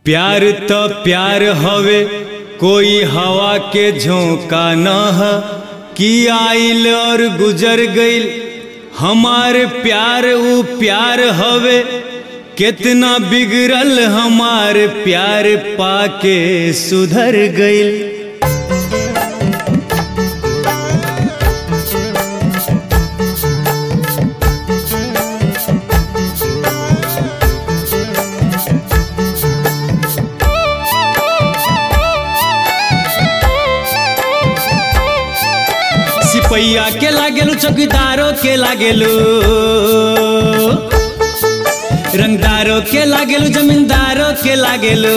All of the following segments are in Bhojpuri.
प्यार तो प्यार हवे कोई हवा के झोंका न ह कि आइल और गुजर गइल। हमार प्यार ऊ प्यार हवे कितना बिगड़ल हमार प्यार पाके सुधर गइल। सिपैया के लागेलू चौकीदारों के लागेलू रंगदारों के लागेलू जमींदारों के लागेलू।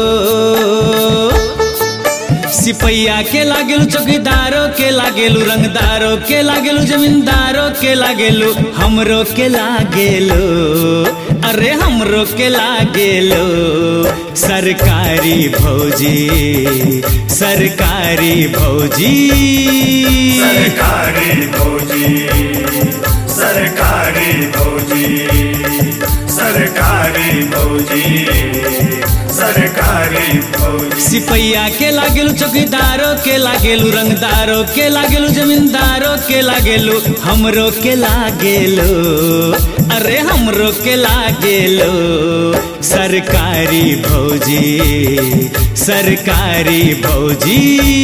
सिपैया के लागेलू चौकीदारों के लागेलू रंगदारों के लागेलू जमींदारों के लागेलू। हमरो के लागेलू अरे हमरो के लागेलू सरकारी भौजी सरकारी भौजी सरकारी भौजी सरकारी भौजी सरकारी भौजी सरकारी भौजी। सिपैया के लागेलू चौकीदारों के लागेलू रंगदारों के लागेलू जमींदारों के लागेलू। हमरो के लागेलू अरे हमरो के लागेलू सरकारी भौजी सरकारी भौजी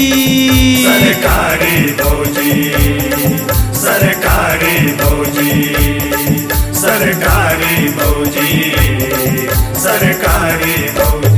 सरकारी भौजी सरकारी भौजी सरकारी भौजी सरकारी भौजी।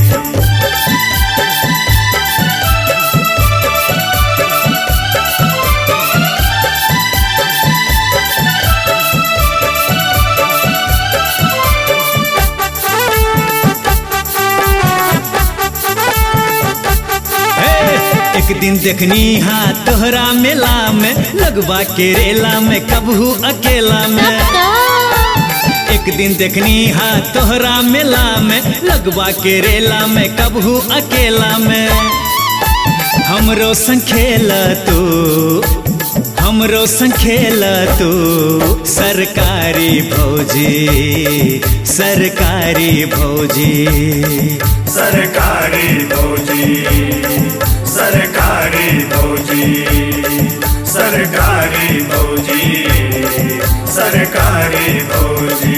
एक दिन देखनी हाँ तोहरा मेला में लगवा के रेला में कबहू अकेला में। एक दिन देखनी हाँ तोहरा मेला में लगवा के रेला में कबहू अकेला में। हमरो संग खेल तू हमरो संग खेल तू सरकारी भौजी सरकारी भौजी सरकारी भौजी सरकारी भौजी सरकारी भौजी सरकारी भौजी।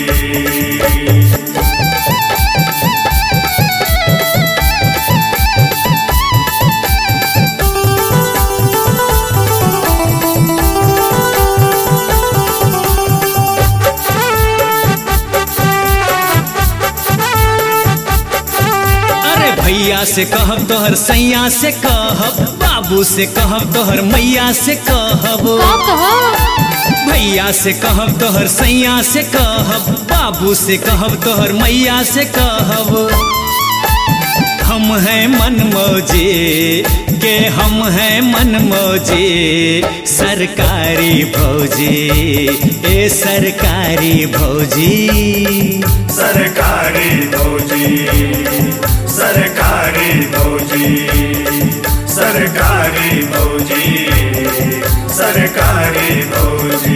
भैया से कहब तोहर सैया से कहब बाबू से कहब तोहर मैया से कहब। भैया से कहब तोहर सैया से कहब बाबू से कहब तोहर मैया से कहब। हम हैं मन मौजी के हम हैं मन मौजी सरकारी भौजी ए सरकारी भौजी सरकारी भौजी सरकारी भौजी सरकारी भौजी सरकारी भौजी।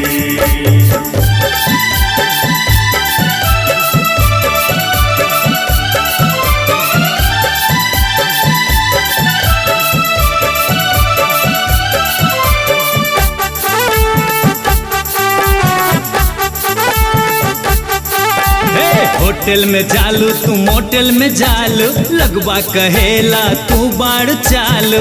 होटल में जालू तू मोटल में जालू लगवा कहेला तू बाड़ चालू।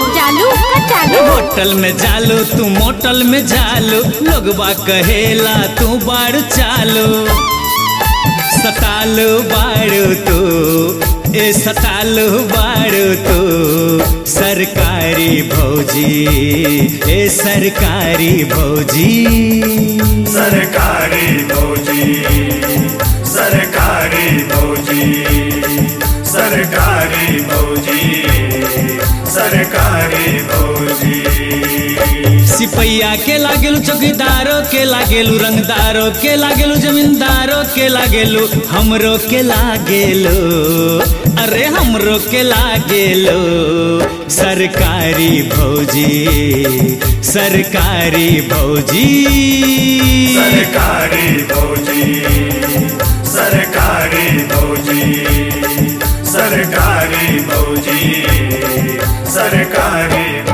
होटल में जालू तू मोटल में जालू लगवा कहेला तू बाड़ चालू। सतालू बाड़ू तू ए सतालू बाड़ू तू सरकारी भौजी ए सरकारी भौजी सरकारी भौजी सरकारी भौजी सरकारी भौजी सरकारी भौजी। सिपैया के लागेलू चौकीदारों के लागेलू रंगदारों के लागेलू जमींदारों के लागेलू। हमरो के लागेलू अरे हमरो के लागेलू सरकारी भौजी सरकारी भौजी सरकारी भौजी सरकारी भौजी सरकारी भौजी सरकारी